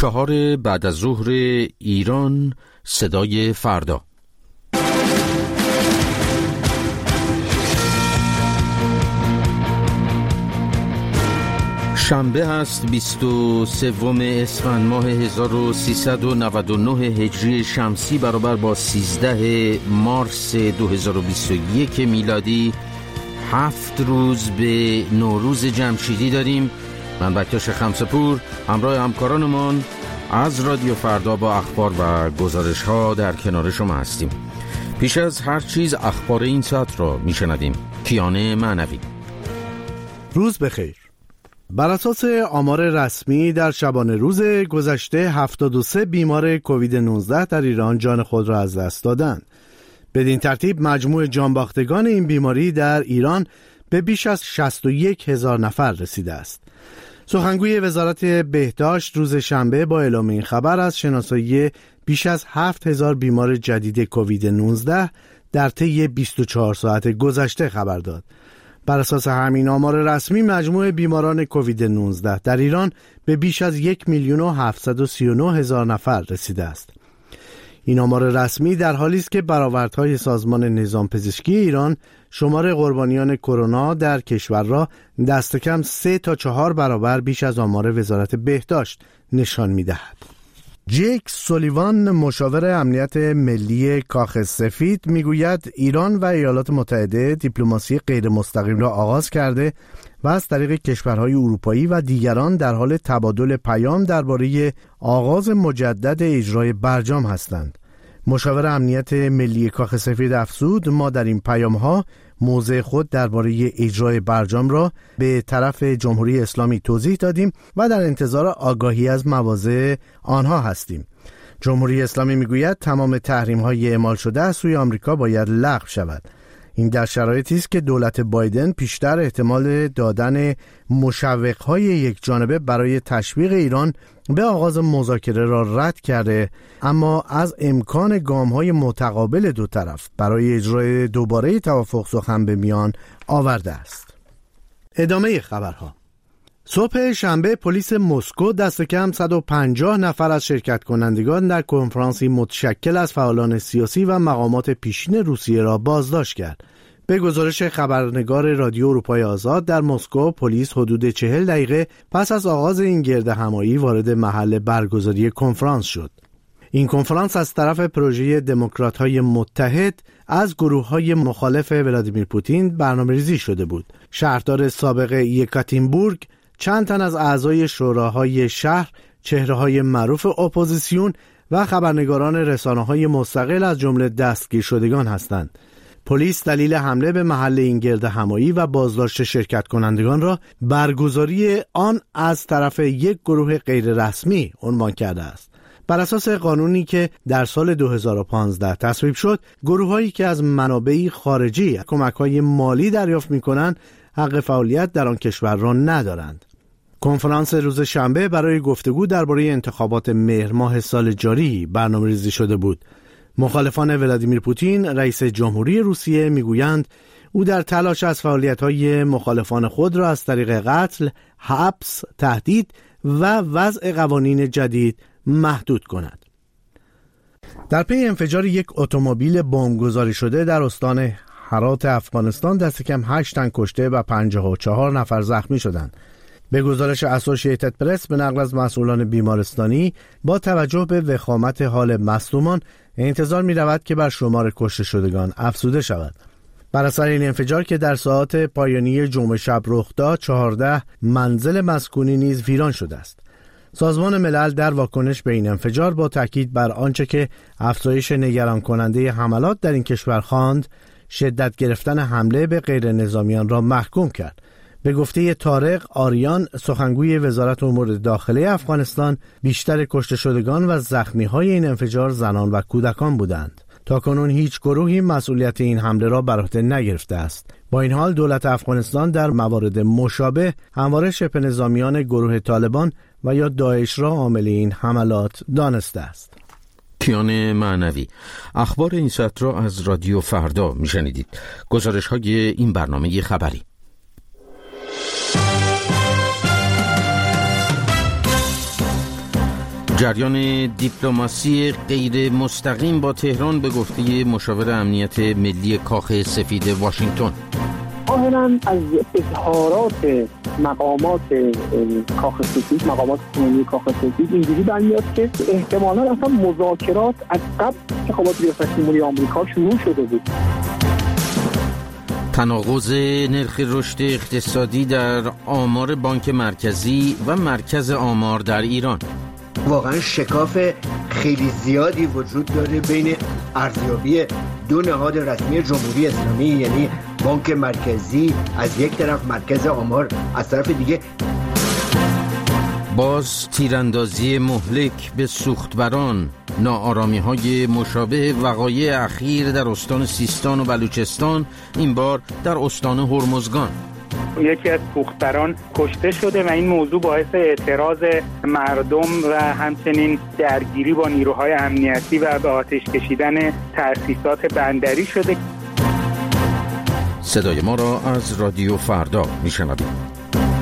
4 بعد از ظهر ایران، صدای فردا. شنبه هست 23 اسفند ماه 1399 هجری شمسی برابر با 13 مارس 2021 میلادی. 7 روز به نوروز جمشیدی داریم. من بکتاش خمسه‌پور همراه همکارانمان از رادیو فردا با اخبار و گزارش ها در کنار شما هستیم. پیش از هر چیز اخبار این ساعت را میشنویم. کیان معنوی. روز بخیر. بر اساس آمار رسمی در شبانه روز گذشته 73 بیمار کووید 19 در ایران جان خود را از دست دادند. بدین ترتیب مجموع جانباختگان این بیماری در ایران به بیش از 61,000 نفر رسیده است. سخنگوی وزارت بهداشت روز شنبه با اعلام این خبر از شناسایی بیش از 7,000 بیمار جدید کووید 19 در طی 24 ساعت گذشته خبر داد. بر اساس همین آمار رسمی مجموع بیماران کووید 19 در ایران به بیش از 1,739,000 نفر رسیده است. این آمار رسمی در حالی است که برآوردهای سازمان نظام پزشکی ایران شمار قربانیان کرونا در کشور را دست کم 3 تا 4 برابر بیش از آمار وزارت بهداشت نشان می‌دهد. جیک سولیوان مشاور امنیت ملی کاخ سفید میگوید ایران و ایالات متحده دیپلماسی غیر مستقیم را آغاز کرده و از طریق کشورهای اروپایی و دیگران در حال تبادل پیام درباره آغاز مجدد اجرای برجام هستند. مشاور امنیت ملی کاخ سفید افزود ما در این پیام‌ها موضع خود درباره اجرای برجام را به طرف جمهوری اسلامی توضیح دادیم و در انتظار آگاهی از مواضع آنها هستیم. جمهوری اسلامی میگوید تمام تحریم‌های اعمال شده از سوی آمریکا باید لغو شود. این در شرایطی است که دولت بایدن پیشتر احتمال دادن مشوق‌های یک جانبه برای تشویق ایران به آغاز مذاکره را رد کرده، اما از امکان گام‌های متقابل دو طرف برای اجرای دوباره توافق سخن به میان آورده است. ادامه خبرها. صبح شنبه پلیس مسکو دست کم 150 نفر از شرکت کنندگان در کنفرانسی متشکل از فعالان سیاسی و مقامات پیشین روسیه را بازداشت کرد. به گزارش خبرنگار رادیو اروپای آزاد در مسکو، پلیس حدود 40 دقیقه پس از آغاز این گردهمایی وارد محل برگزاری کنفرانس شد. این کنفرانس از طرف پروژه دموکرات‌های متحد از گروه‌های مخالف ولادیمیر پوتین برنامه‌ریزی شده بود. شهردار سابق یکاترینبورگ، چند تن از اعضای شوراهای شهر، چهره‌های معروف اپوزیسیون و خبرنگاران رسانه‌های مستقل از جمله دستگیر شدگان هستند. پلیس دلیل حمله به محل این گردهمایی و بازداشت شرکت کنندگان را برگزاری آن از طرف یک گروه غیر رسمی عنوان کرده است. بر اساس قانونی که در سال 2015 تصویب شد، گروه‌هایی که از منابعی خارجی کمک‌های مالی دریافت می‌کنند حق فعالیت در آن کشور را ندارند. کنفرانس روز شنبه برای گفتگو درباره انتخابات مهر ماه سال جاری برنامه‌ریزی شده بود. مخالفان ولادیمیر پوتین، رئیس جمهوری روسیه، میگویند او در تلاش از فعالیت‌های مخالفان خود را از طریق قتل، حبس، تهدید و وضع قوانین جدید محدود کند. در پی انفجار یک اتومبیل بمبگذاری شده در استان هرات افغانستان دست کم 8 تن کشته و 54 نفر زخمی شدند. به گزارش اسوسییتد پرس به نقل از مسئولان بیمارستانی، با توجه به وخامت حال مصدومان انتظار می رود که بر شمار کشته شدگان افزوده شود. بر اثر این انفجار که در ساعات پایانی جمعه شب رخ داد، 14 منزل مسکونی نیز ویران شده است. سازمان ملل در واکنش به این انفجار با تاکید بر آنچه که افزایش نگران کننده حملات در این کشور خواند، شدت گرفتن حمله به غیر نظامیان را محکوم کرد. به گفته طارق آریان، سخنگوی وزارت امور داخلی افغانستان، بیشتر کشته شدگان و زخمی‌های این انفجار زنان و کودکان بودند. تاکنون هیچ گروهی مسئولیت این حمله را بر عهده نگرفته است. با این حال دولت افغانستان در موارد مشابه همواره شبه نظامیان گروه طالبان و یا داعش را عامل این حملات دانسته است. کیان معنوی. اخبار این ساعت را از رادیو فردا میشنیدید. گزارش های این برنامه خبری. جریان دیپلماسی غیر مستقیم با تهران به گفته مشاور امنیت ملی کاخ سفید واشنگتن. ظاهراً از اظهارات مقامات کاخ سفید، مقامات کنونی کاخ سفید اینجوری برمیاد که احتمالاً اصلا مذاکرات از قبل انتخابات ریاست جمهوری آمریکا شروع شده بود. تناقض نرخ رشد اقتصادی در آمار بانک مرکزی و مرکز آمار در ایران. واقعا شکاف خیلی زیادی وجود داره بین ارزیابی دو نهاد رسمی جمهوری اسلامی، یعنی بانک مرکزی از یک طرف، مرکز آمار از طرف دیگه. باز تیراندازی مهلک به سوختبران، ناآرامی‌های مشابه وقایع اخیر در استان سیستان و بلوچستان، این بار در استان هرمزگان. یکی از سوختبران کشته شده و این موضوع باعث اعتراض مردم و همچنین درگیری با نیروهای امنیتی و به آتش کشیدن تأسیسات بندری شده. صدای ما را از رادیو فردا میشنوید.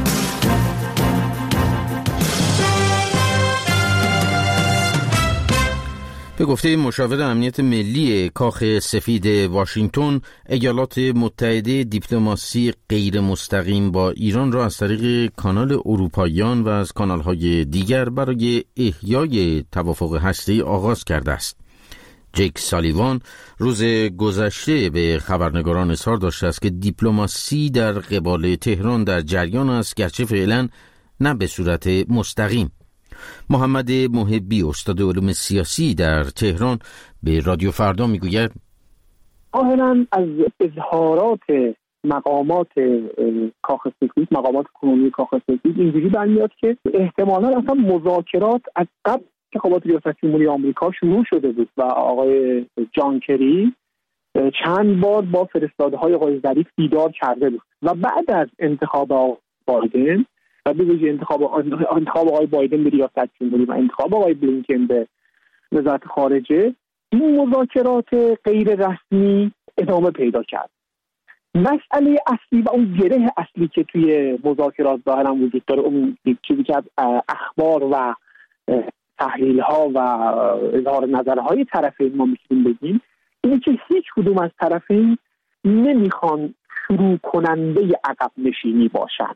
به گفته مشاور امنیت ملی کاخ سفید واشنگتن، ایالات متحده دیپلماسی غیر مستقیم با ایران را از طریق کانال اروپاییان و از کانال‌های دیگر برای احیای توافق هسته‌ای آغاز کرده است. جیک سالیوان روز گذشته به خبرنگاران اظهار داشته است که دیپلماسی در قبال تهران در جریان است، گرچه فعلا نه به صورت مستقیم. محمد محبی، استاد علوم سیاسی در تهران، به رادیو فردا میگوید ظاهراً از اظهارات مقامات کاخ سفید، مقامات کنونی کاخ سفید اینجوری برمیاد که احتمالاً اصلا مذاکرات از قبل انتخابات ریاست جمهوری آمریکا شروع شده بود و آقای جان کری چند بار با فرستاده‌های آقای ظریف دیدار کرده بود و بعد از انتخاب بایدن و به ویژه انتخاب آقای بایدن به ریاست جمهوری و انتخاب آقای بلینکن به وزارت خارجه، این مذاکرات غیر رسمی ادامه پیدا کرد. مسئله اصلی و اون گره اصلی که توی مذاکرات ظاهرا وجود داره، اون چیزی که اخبار و تحلیل ها و اظهار نظرهای طرفین ما میتونیم بگیم اینه که هیچ کدوم از طرفین نمیخوان شروع کننده عقب نشینی باشن.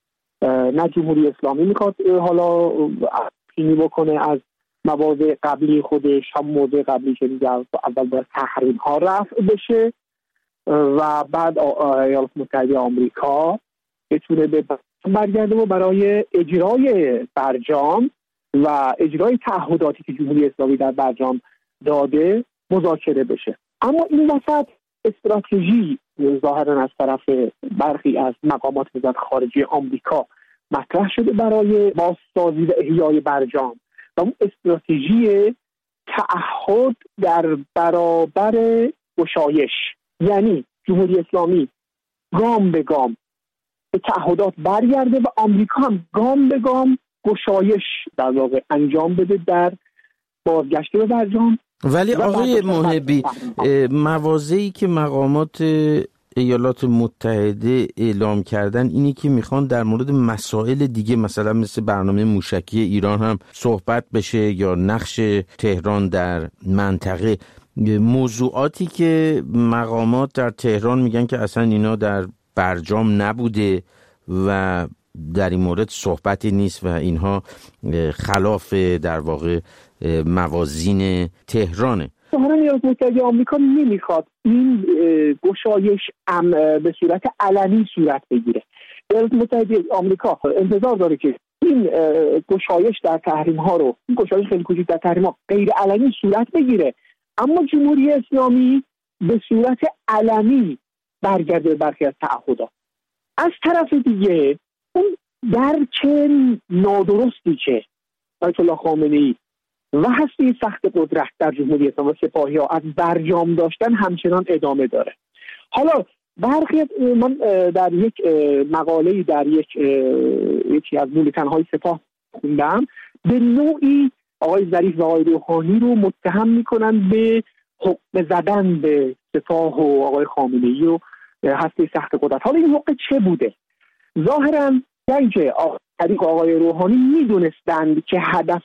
نه جمهوری اسلامی میخواد حالا پیشی بکنه از مواضع قبلی خودش، هم موضع قبلی که دیگه اول باید تحریم ها رفع بشه و بعد ایالات متحده آمریکا بتونه به برگرده و برای اجرای برجام و اجرای تعهداتی که جمهوری اسلامی در برجام داده مذاکره بشه. اما این وسط استراتژی ظاهرا از طرف برخی از مقامات وزارت خارجه آمریکا مطرح شده برای بازسازی و احیای برجام و اون استراتژی تعهد در برابر گشایش، یعنی جمهوری اسلامی گام به گام به تعهدات برگرده و آمریکا هم گام به گام گشایش در واقع انجام بده در بازگشت به برجام. ولی آقای محبی، مواضعی که مقامات ایالات متحده اعلام کردن اینی که میخوان در مورد مسائل دیگه مثلا مثل برنامه موشکی ایران هم صحبت بشه یا نقش تهران در منطقه، موضوعاتی که مقامات در تهران میگن که اصلا اینا در برجام نبوده و در این مورد صحبتی نیست و اینها خلاف در واقع موازین تهرانه. ظاهرا ایالات متحده آمریکا نمیخواد این گشایش به صورت علنی صورت بگیره. ایالات متحده آمریکا انتظار داره که این گشایش در تحریم ها رو، این گشایش خیلی کوچیک در تحریم ها غیر علنی صورت بگیره، اما جمهوری اسلامی به صورت علنی برگرده به برخی از تعهدات. از طرف دیگه اون درک نادرستی که آیت الله خامنه‌ای و هسته سخت قدرت در جمهوری اسلامی و سپاهی ها از برجام داشتن همچنان ادامه داره. حالا برخی من در یک مقاله‌ای در یکی از بولتن‌های سپاه خوندم، به نوعی آقای ظریف و آقای روحانی رو متهم میکنن به حقه زدن به سپاه و آقای خامنه‌ای و هسته سخت قدرت. حالا این حقه چه بوده؟ ظاهراً یعنی که طریق آقای روحانی میدونستند که هدف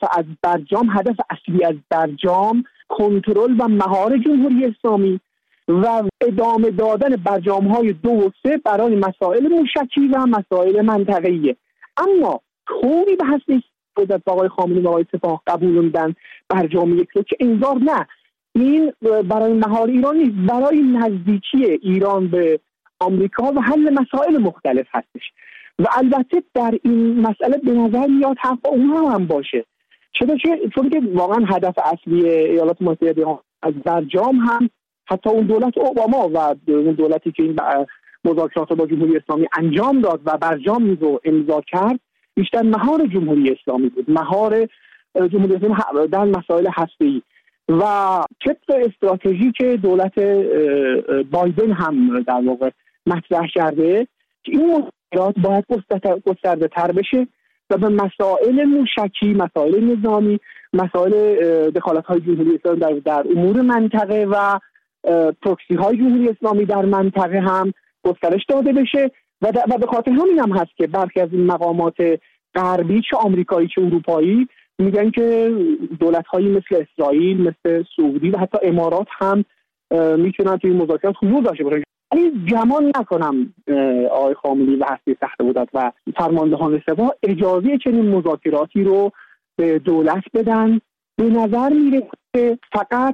اصلی از برجام کنترل و مهار جمهوری اسلامی و ادامه دادن برجام‌های 2 و 3 برای مسائل موشکی و مسائل منطقه‌ایه. اما طوری به حسب قدرت آقای خامنه‌ای و آقای سپاه قبولوندن برجام 1 رو که انگار نه، این برای مهار ایران نیست، برای نزدیکی ایران به آمریکا و حل مسائل مختلف هستش. و البته در این مسئله به نظر میاد حق اونها هم باشه، چون که واقعا هدف اصلی ایالات متحده از برجام هم حتی اون دولت اوباما و اون دولتی که این مذاکرات با جمهوری اسلامی انجام داد و برجام رو امضا کرد، بیشتر مهار جمهوری اسلامی بود، مهار جمهوری اسلامی در مسائل هسته‌ای و طبق استراتژی که دولت بایدن هم در واقع مطرح کرده که این مذاکرات باید گسترده تر بشه و به مسائل موشکی، مسائل نظامی، مسائل دخالت‌های جمهوری اسلامی در امور منطقه و پروکسی های جمهوری اسلامی در منطقه هم گسترش داده بشه و به خاطر همین هم هست که برخی از این مقامات غربی چه آمریکایی چه اروپایی میگن که دولت‌هایی مثل اسرائیل، مثل سعودی و حتی امارات هم میتونن توی مذاکرات حضور داشته باشن. ولی گمان نکنم آقای خامنه‌ای و هستی سخت‌بودت و فرماندهان سپاه اجازه چنین مذاکراتی رو به دولت بدن. به نظر میره که فقط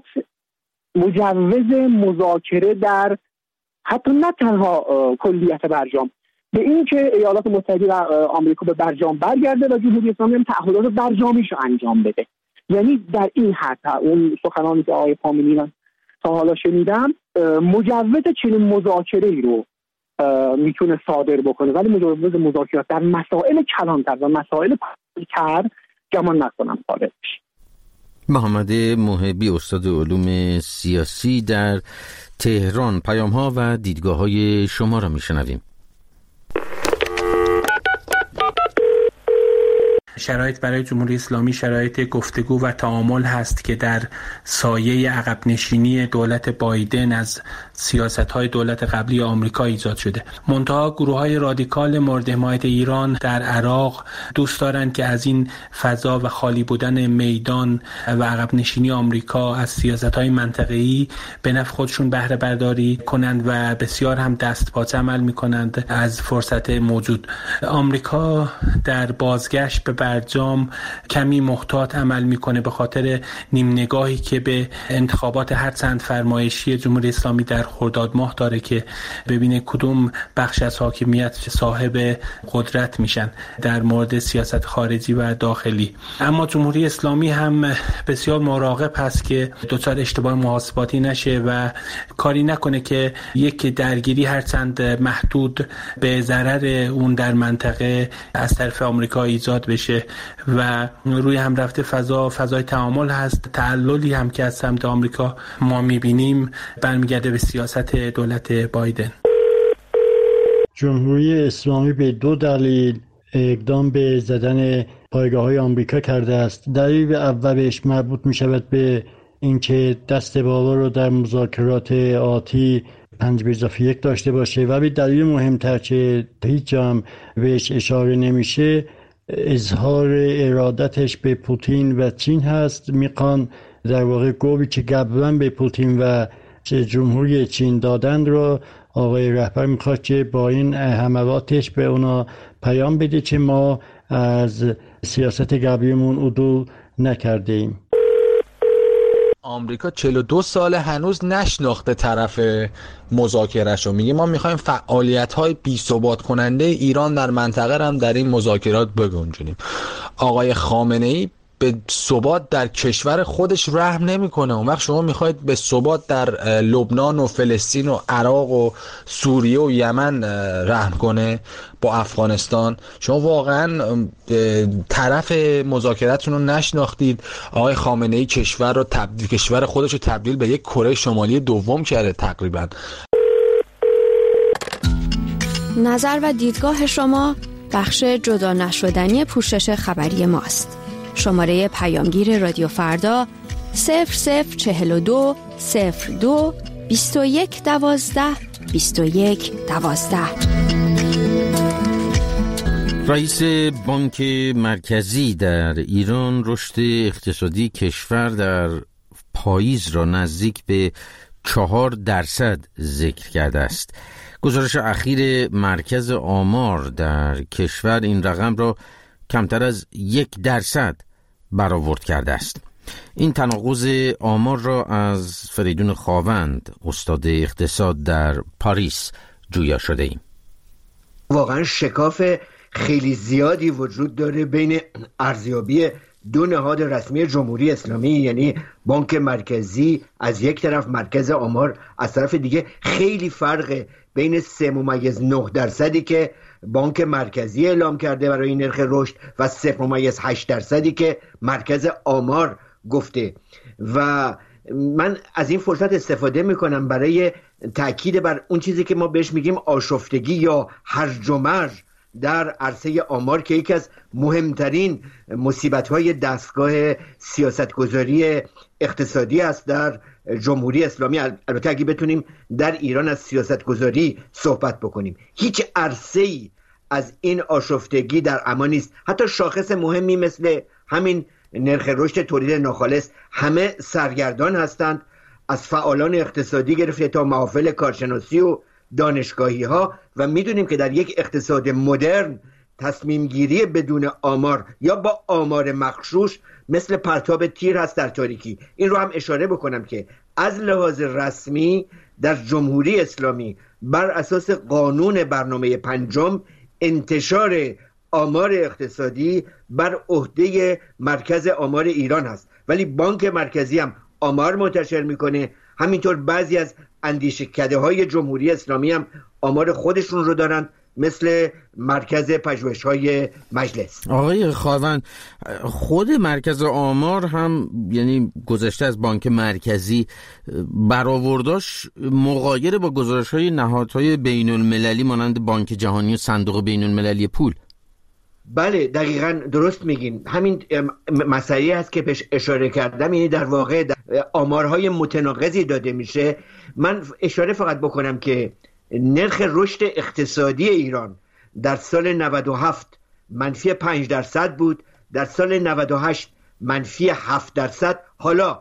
مجوز مذاکره در حتی نه تنها کلیت برجام، به این که ایالات متحده و آمریکا به برجام برگرده و جمهوری اسلامی هم تعهدات برجامیش رو انجام بده. یعنی در این حد اون سخنانی که آقای خامنه‌ای من تا حالا شنیدم مجوز چنین مذاکره‌ای رو میتونه صادر بکنه، ولی مجوز مذاکرات در مسائل کلانتر و مسائل کار گمان نکنم صادر بشه. محمد محبی، استاد علوم سیاسی در تهران، پیام‌ها و دیدگاه‌های شما را میشنویم. شرایط برای جمهوری اسلامی شرایط گفتگو و تعامل هست که در سایه عقب نشینی دولت بایدن از سیاست‌های دولت قبلی آمریکا ایجاد شده. منتها گروه‌های رادیکال مورد حمایت ایران در عراق دوست دارند که از این فضا و خالی بودن میدان و عقب نشینی آمریکا از سیاست‌های منطقه‌ای به نفع خودشون بهره برداری کنند و بسیار هم دستپاچه عمل می‌کنند از فرصت موجود. آمریکا در بازگشت به برجام کمی محتاط عمل میکنه به خاطر نیم نگاهی که به انتخابات هرچند فرمایشی جمهوری اسلامی در خرداد ماه داره که ببینه کدوم بخش از حاکمیت صاحب قدرت میشن در مورد سیاست خارجی و داخلی. اما جمهوری اسلامی هم بسیار مراقب هست که دچار اشتباه محاسباتی نشه و کاری نکنه که یک درگیری هرچند محدود به ضرر اون در منطقه از طرف آمریکا ایجاد بشه و روی هم رفته فضای تعامل هست. تعللی هم که از سمت آمریکا ما میبینیم برمیگرده به سیاست دولت بایدن. جمهوری اسلامی به 2 دلیل اقدام به زدن پایگاه‌های آمریکا کرده است. دلیل اولش مربوط می‌شود به اینکه دست بالا رو در مذاکرات آتی 5+1 داشته باشه و به دلیل مهمتر که هیچ جا بهش اشاره نمیشه اظهار ارادتش به پوتین و چین هست. میخوان در واقع گویی که قبلا به پوتین و جمهوری چین دادن رو آقای رهبر میخواد که با این حملاتش به اونا پیام بده که ما از سیاست قبلیمون عدول نکرده ایم. آمریکا 42 ساله هنوز نشناخته طرف مذاکرهشو. میگه ما میخوایم فعالیت‌های بی‌ثبات کننده ایران در منطقه هم در این مذاکرات بگنجونیم. آقای خامنه‌ای به ثبات در کشور خودش رحم نمیکنه. اون وقت شما میخواید به ثبات در لبنان و فلسطین و عراق و سوریه و یمن رحم کنه با افغانستان؟ شما واقعا طرف مذاکرتون رو نشناختید. آقای خامنه‌ای کشور خودش رو تبدیل به یک کره شمالی دوم کرده تقریبا. نظر و دیدگاه شما بخش جدا نشدنی پوشش خبری ماست. شماره پیامگیر رادیو فردا 0042 02 21 12 21 12. رئیس بانک مرکزی در ایران رشد اقتصادی کشور در پاییز را نزدیک به 4% ذکر کرده است. گزارش اخیر مرکز آمار در کشور این رقم را کمتر از 1% برآورد کرده است. این تناقض آمار را از فریدون خاوند، استاد اقتصاد در پاریس، جویا شده ایم. واقعا شکاف خیلی زیادی وجود داره بین ارزیابی دو نهاد رسمی جمهوری اسلامی، یعنی بانک مرکزی از یک طرف، مرکز آمار از طرف دیگه. خیلی فرقه بین 3.9% که بانک مرکزی اعلام کرده برای نرخ رشد و 0.8% که مرکز آمار گفته. و من از این فرصت استفاده میکنم برای تأکید بر اون چیزی که ما بهش میگیم آشفتگی یا هرج و مرج در عرصه آمار، که یکی از مهمترین مصیبت‌های دستگاه سیاستگذاری اقتصادی است در جمهوری اسلامی. البته اگه بتونیم در ایران از سیاستگذاری صحبت بکنیم، هیچ عرصه‌ای از این آشفتگی در امان نیست. حتی شاخص مهمی مثل همین نرخ رشد تولید ناخالص، همه سرگردان هستند، از فعالان اقتصادی گرفته تا محافل کارشناسی و دانشگاهی ها. و میدونیم که در یک اقتصاد مدرن تصمیم گیری بدون آمار یا با آمار مغشوش مثل پرتاب تیر هست در تاریکی. این رو هم اشاره بکنم که از لحاظ رسمی در جمهوری اسلامی بر اساس قانون برنامه پنجم انتشار آمار اقتصادی بر عهده مرکز آمار ایران هست، ولی بانک مرکزی هم آمار منتشر میکنه. همینطور بعضی از اندیشکده های جمهوری اسلامی هم آمار خودشون رو دارن، مثل مرکز پژوهش‌های مجلس. آقای خاوند، خود مرکز آمار هم یعنی گذشته از بانک مرکزی برآورداش مغایر با گزارش‌های نهادهای بین‌المللی مانند بانک جهانی و صندوق بین‌المللی پول. بله دقیقاً درست میگین. همین مسئله هست که پیش اشاره کردم، یعنی در واقع آمارهای متناقضی داده میشه. من اشاره فقط بکنم که نرخ رشد اقتصادی ایران در سال 97 منفی 5% بود، در سال 98 منفی 7%. حالا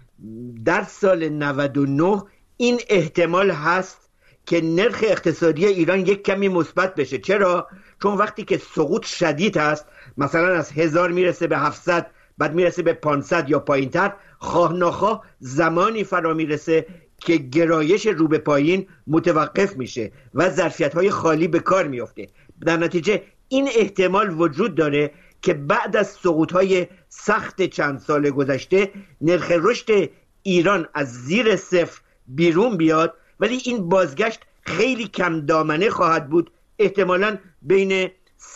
در سال 99 این احتمال هست که نرخ اقتصادی ایران یک کمی مثبت بشه. چرا؟ چون وقتی که سقوط شدید هست، مثلا از 1000 میرسه به 700، بعد میرسه به 500 یا پایینتر، خواه ناخواه زمانی فرا میرسه که گرایش رو به پایین متوقف میشه و ظرفیت‌های خالی به کار میفته. در نتیجه این احتمال وجود داره که بعد از سقوط‌های سخت چند سال گذشته نرخ رشد ایران از زیر صفر بیرون بیاد، ولی این بازگشت خیلی کم دامنه خواهد بود، احتمالاً بین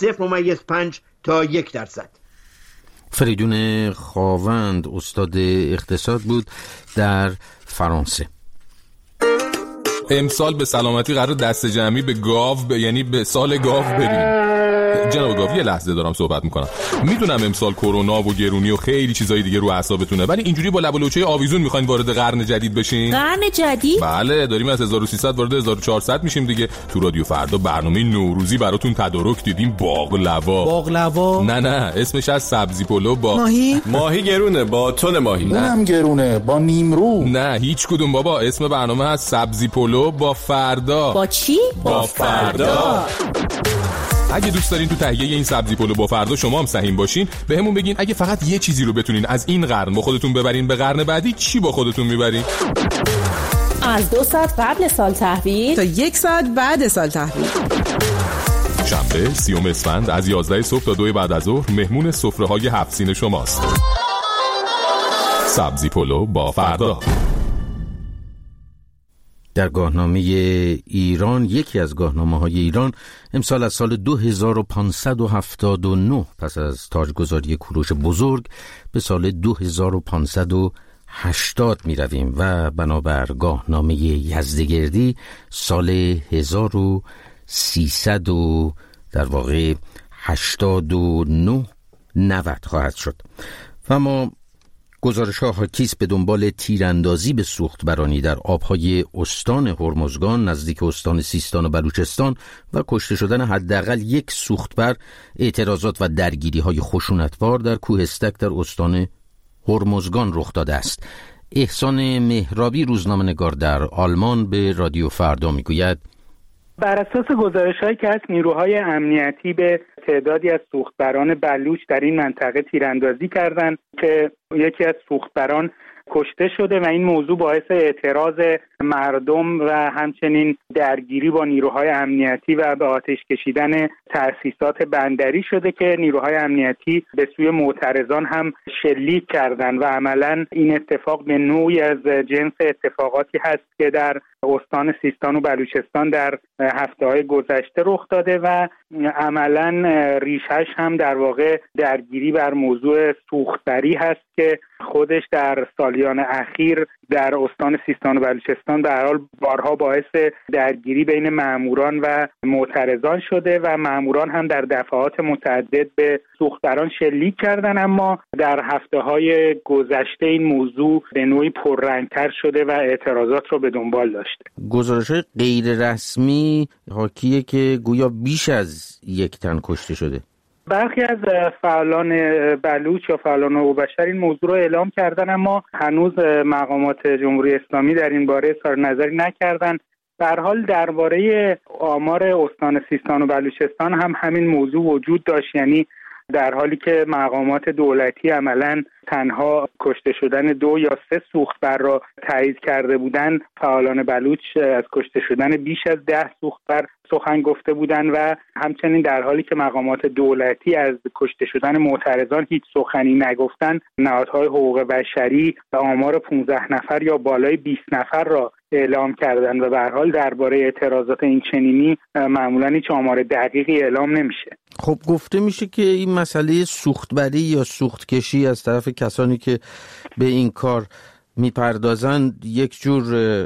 0.5 تا 1%. فریدون خاوند استاد اقتصاد بود در فرانسه. امسال به سلامتی قرار دست جمعی به گاو یعنی به سال گاو بریم. جناب گاو یه لحظه دارم صحبت میکنم. میدونم امسال کرونا و گرونی و خیلی چیزای دیگه رو اعصابتونه، ولی اینجوری با لب و لوچه آویزون میخواین وارد قرن جدید بشین؟ قرن جدید؟ بله، داریم از 1300 وارد 1400 میشیم دیگه. تو رادیو فردا برنامه نوروزی براتون تدارک دیدیم. باقلوا؟ نه اسمش از سبزی پلو با ماهی گرونه، با تن ماهی. اونم گرونه، با نیمرو. نه هیچ کدوم بابا. اسم برنامه از سبزی پلو با فردا. با چی؟ با فردا. اگه دوست دارین تو تهیه این سبزی پلو با فردا شما هم سهیم باشین، بهمون بگین. اگه فقط یه چیزی رو بتونین از این قرن با خودتون ببرین به قرن بعدی، چی با خودتون میبرین؟ از 2 ساعت قبل سال تحویل تا 1 ساعت بعد سال تحویل. شنبه 30 اسفند از 11 صبح تا 2 بعد از ظهر مهمون سفره‌های 7 سین شماست. سبزی پلو با فردا. در گاهنامه ایران، یکی از گاهنامه‌های ایران، امسال از سال 2579 پس از تاجگذاری کوروش بزرگ به سال 2580 می رویم و بنابر گاهنامه یزدگردی سال 1300 در واقع 89 90 خواهد شد. و ما گزارش‌ها حاکیست به دنبال تیراندازی به سوختبرانی در آبهای استان هرمزگان نزدیک استان سیستان و بلوچستان و کشته شدن حداقل یک سوختبر، اعتراضات و درگیری‌های خشونتبار در کوهستک در استان هرمزگان رخ داده است. احسان مهرابی روزنامه‌نگار در آلمان به رادیو فردا میگوید بر اساس گزارش‌هایی که از نیروهای امنیتی به تعدادی از سوختبران بلوچ در این منطقه تیراندازی کردند که یکی از سوختبران کشته شده و این موضوع باعث اعتراض مردم و همچنین درگیری با نیروهای امنیتی و به آتش کشیدن تأسیسات بندری شده که نیروهای امنیتی به سوی معترضان هم شلیک کردند و عملاً این اتفاق به نوعی از جنس اتفاقاتی هست که در استان سیستان و بلوچستان در هفته‌های گذشته رخ داده و عملاً ریشش هم در واقع درگیری بر موضوع سوختبری هست که خودش در سالیان اخیر در استان سیستان و بلوچستان به هر حال بارها باعث درگیری بین ماموران و معترضان شده و ماموران هم در دفعات متعدد به سوختبران شلیک کردن، اما در هفته‌های گذشته این موضوع به نوعی پررنگ‌تر شده و اعتراضات رو به دنبال داشته. گزارش‌های غیر رسمی حاکیه که گویا بیش از یک تن کشته شده. برخی از فعالان بلوچ یا فعالان حقوق بشر این موضوع رو اعلام کردن، اما هنوز مقامات جمهوری اسلامی در این باره اظهار نظری نکردن. به هر حال درباره آمار استان سیستان و بلوچستان هم همین موضوع وجود داشت، یعنی در حالی که مقامات دولتی عملاً تنها کشته شدن 2 یا 3 سوختبر را تایید کرده بودند، فعالان بلوچ از کشته شدن بیش از 10 سوختبر سخن گفته بودند و همچنین در حالی که مقامات دولتی از کشته شدن معترضان هیچ سخنی نگفتند، نهادهای حقوق بشری آمار 15 نفر یا بالای 20 نفر را اعلام کردند و به هر حال درباره اعتراضات این چنینی معمولاً هیچ آمار دقیقی اعلام نمیشه. خب گفته میشه که این مسئله سوختبری یا سوختکشی از طرف کسانی که به این کار میپردازند یک جور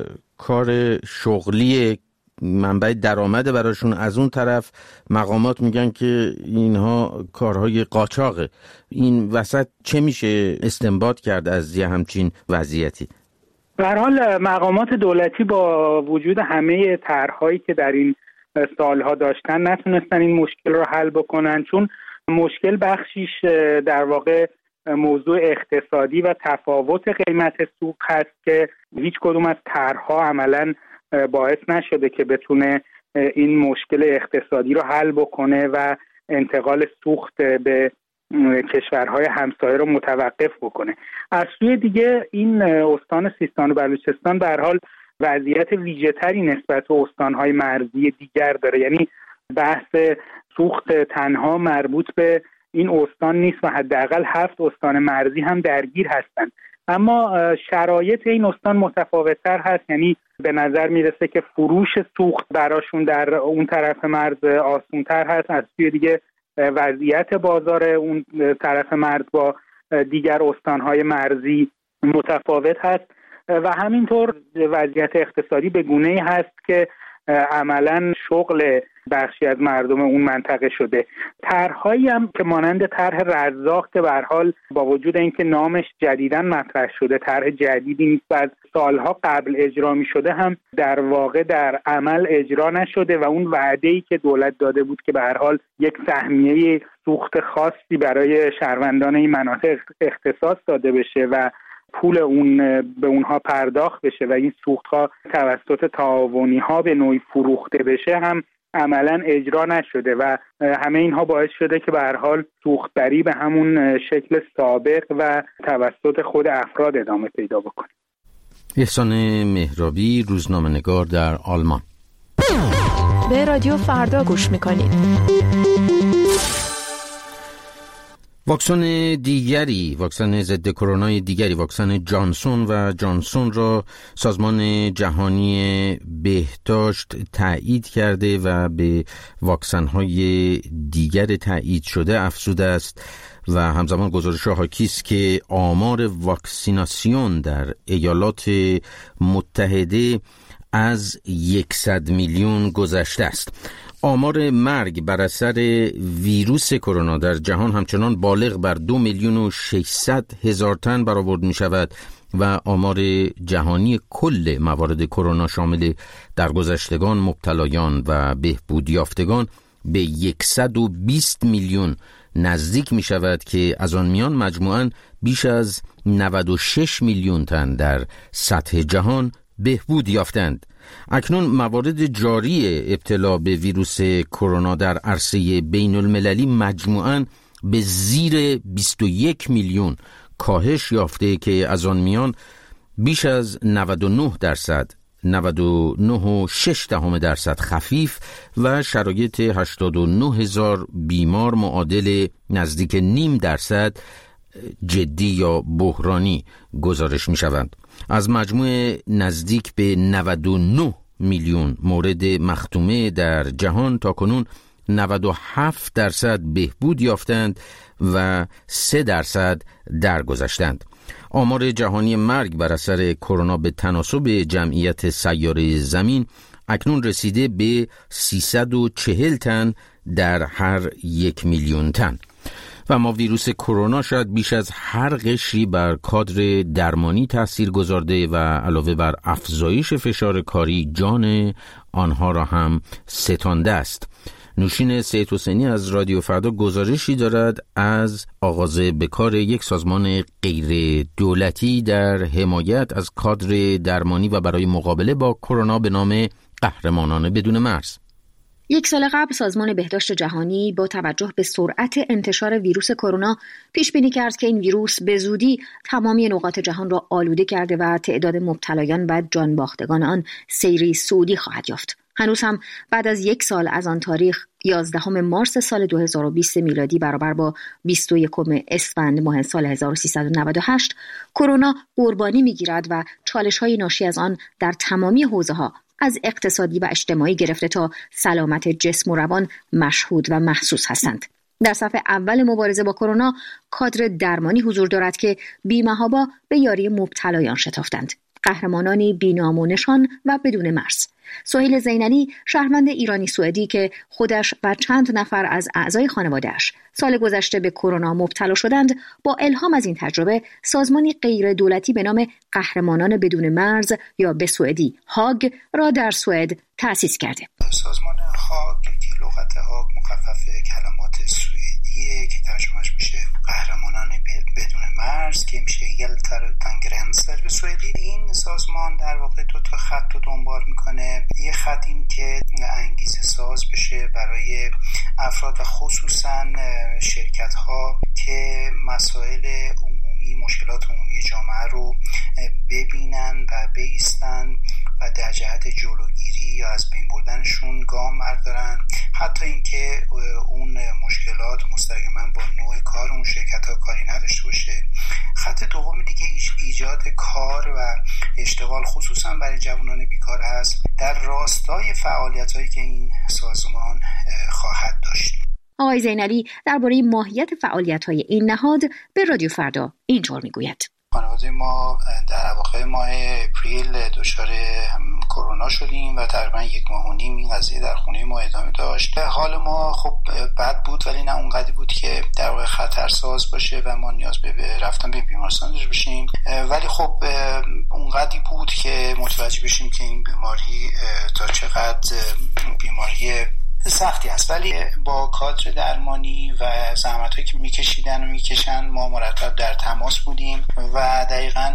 کار شغلی، منبع درآمد براشون. از اون طرف مقامات میگن که اینها کارهای قاچاقه. این وسط چه میشه استنباط کرد از یه همچین وضعیتی؟ به هر حال مقامات دولتی با وجود همه طرح‌هایی که در این سالها داشتن نتونستن این مشکل رو حل بکنن، چون مشکل بخشیش در واقع موضوع اقتصادی و تفاوت قیمت سوق هست که هیچ کدوم از طرح‌ها عملاً باعث نشده که بتونه این مشکل اقتصادی رو حل بکنه و انتقال سوخت به کشورهای همسایه رو متوقف بکنه. از سوی دیگه این استان سیستان و بلوچستان به هر حال وضعیت ویژه‌تری نسبت به استانهای مرزی دیگر داره، یعنی بحث سوخت تنها مربوط به این استان نیست و حداقل 7 استان مرزی هم درگیر هستند، اما شرایط این استان متفاوت‌تر هست، یعنی به نظر میرسه که فروش سوخت براشون در اون طرف مرز آسان‌تر هست. از سوی دیگه وضعیت بازار اون طرف مرز با دیگر استانهای مرزی متفاوت هست و همینطور وضعیت اقتصادی به گونه‌ای هست که عملاً شغل بخشی از مردم اون منطقه شده. طرح‌هایی هم که مانند طرح رزاق که به هر حال با وجود اینکه نامش جدیداً مطرح شده، طرح جدیدی نیست و از سالها قبل اجرا می‌شده، هم در واقع در عمل اجرا نشده و اون وعده‌ای که دولت داده بود که به هر حال یک سهمیه سوخت خاصی برای شهروندان این مناطق اختصاص داده بشه و پول اون به اونها پرداخت بشه و این سوخت‌ها توسط تعاونی‌ها به نوعی فروخته بشه، هم عملاً اجرا نشده و همه اینها باعث شده که به هر حال سوختبری به همون شکل سابق و توسط خود افراد ادامه پیدا بکنه. احسان مهرابی، روزنامه‌نگار در آلمان. به رادیو فردا گوش می‌کنید. واکسن ضد کرونا دیگری، واکسن جانسون را سازمان جهانی بهداشت تایید کرده و به واکسن‌های دیگر تایید شده افزوده است و همزمان گزارش‌ها حاکیست که آمار واکسیناسیون در ایالات متحده از 100 میلیون گذشته است. آمار مرگ بر اثر ویروس کرونا در جهان همچنان بالغ بر 2,600,000 تن برآورد می شود و آمار جهانی کل موارد کرونا شامل درگذشتگان، مبتلایان و بهبود یافتگان به 120 میلیون نزدیک می شود که از آن میان مجموعاً بیش از 96 میلیون تن در سطح جهان بهبود یافتند. اکنون موارد جاری ابتلا به ویروس کرونا در عرصه بین المللی مجموعاً به زیر 21 میلیون کاهش یافته که از آن میان بیش از 99.6% خفیف و شرایط 89,000 بیمار معادل نزدیک 0.5% جدی یا بحرانی گزارش می شوند. از مجموع نزدیک به 99 میلیون مورد مختومه در جهان تاکنون 97% بهبود یافتند و 3% درگذشتند. آمار جهانی مرگ بر اثر کرونا به تناسب جمعیت سیاره زمین اکنون رسیده به 340 تن در هر 1 میلیون تن. و اما ویروس کرونا شاید بیش از هر قشری بر کادر درمانی تأثیر گذارده و علاوه بر افزایش فشار کاری جان آنها را هم ستانده است. نوشین سید حسینی از رادیو فردا گزارشی دارد از آغاز به کار یک سازمان غیر دولتی در حمایت از کادر درمانی و برای مقابله با کرونا به نام قهرمانان بدون مرز. 1 سال قبل سازمان بهداشت جهانی با توجه به سرعت انتشار ویروس کرونا پیش بینی کرد که این ویروس به زودی تمامی نقاط جهان را آلوده کرده و تعداد مبتلایان و جانباختگان آن سیری صعودی خواهد یافت. هنوز هم بعد از 1 سال از آن تاریخ 11 مارس سال 2020 میلادی برابر با 21 اسفند ماه سال 1398 کرونا قربانی می‌گیرد و چالش‌های ناشی از آن در تمامی حوزه‌ها از اقتصادی و اجتماعی گرفته تا سلامت جسم و روان مشهود و محسوس هستند. در صف اول مبارزه با کرونا کادر درمانی حضور دارد که بی‌محابا به یاری مبتلایان شتافتند. قهرمانانی بی‌نام و نشان و بدون مرز. سهیل زینلی شهروند ایرانی سوئدی که خودش و چند نفر از اعضای خانواده‌اش سال گذشته به کرونا مبتلا شدند، با الهام از این تجربه سازمانی غیر دولتی به نام قهرمانان بدون مرز یا به سوئدی هاگ را در سوئد تأسیس کرده. سازمان هاگ که لغت هاگ مخفف کلمات سوئدیه که ترجمهش میشه قهرمانان بدون مرز که میشه Hjältar utan gränser به سوئدی. این سازمان در واقع 2 تا خط رو دنبال میکنه. یه خط این که انگیزه ساز بشه برای افراد و خصوصا شرکت ها که مسائل عمومی، مشکلات عمومی جامعه رو ببینن و بایستن و در جهت جلوگیری یا از بین بردنشون گام بردارن. حتی اینکه اون مشکلات مستقیما با نوع کار اون شرکت ها کاری نداشته باشه. خط دوم دیگه ایجاد کار و اشتغال خصوصا برای جوانان بیکار هست در راستای فعالیت‌هایی که این سازمان خواهد داشت. آقای زینلی درباره ماهیت فعالیت‌های این نهاد به رادیو فردا اینطور میگوید: خانواده ما در اواخر ماه اپریل دچار کرونا شدیم و تقریبا 1.5 ماه این قضیه در خونه ما ادامه داشت. حال ما خب بد بود ولی نه اونقدری بود که در واقع خطرساز باشه و ما نیاز به رفتن به بیمارستان داشته باشیم، ولی خب اونقدری بود که متوجه بشیم که این بیماری تا چقدر بیماری سختی است. ولی با کادر درمانی و زحمت‌هایی که میکشیدن و میکشن ما مرتب در تماس بودیم و دقیقاً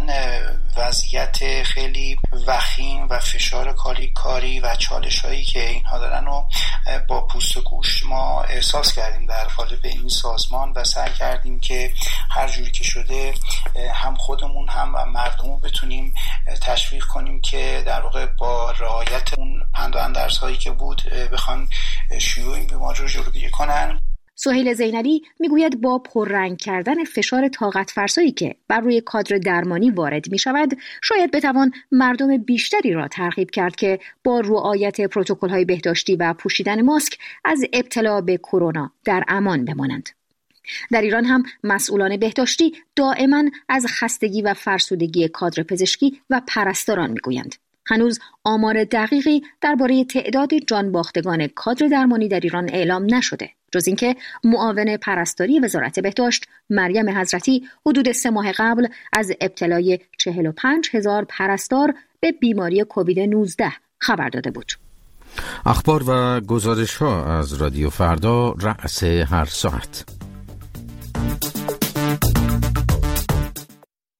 وضعیت خیلی وخیم و فشار کاری و چالش‌هایی که اینها دارن رو با پوست و گوش ما احساس کردیم در قالب این سازمان و سعی کردیم که هر جوری که شده هم خودمون هم و مردم رو بتونیم تشویق کنیم که در واقع با رعایت اون پند و اندرزهایی که بود بخوان شیوع این بیماری رو جلوگیری کنن. سهیل زینلی میگوید با پررنگ کردن فشار طاقت فرسایی که بر روی کادر درمانی وارد می شود شاید بتوان مردم بیشتری را ترغیب کرد که با رعایت پروتکل‌های بهداشتی و پوشیدن ماسک از ابتلا به کرونا در امان بمانند. در ایران هم مسئولان بهداشتی دائما از خستگی و فرسودگی کادر پزشکی و پرستاران میگویند. هنوز آمار دقیقی درباره تعداد جان باختگان کادر درمانی در ایران اعلام نشده، جز اینکه معاون پرستاری وزارت بهداشت مریم حضرتی حدود 3 ماه قبل از ابتلای 45,000 پرستار به بیماری کووید 19 خبر داده بود. اخبار و گزارش ها از رادیو فردا رأس هر ساعت.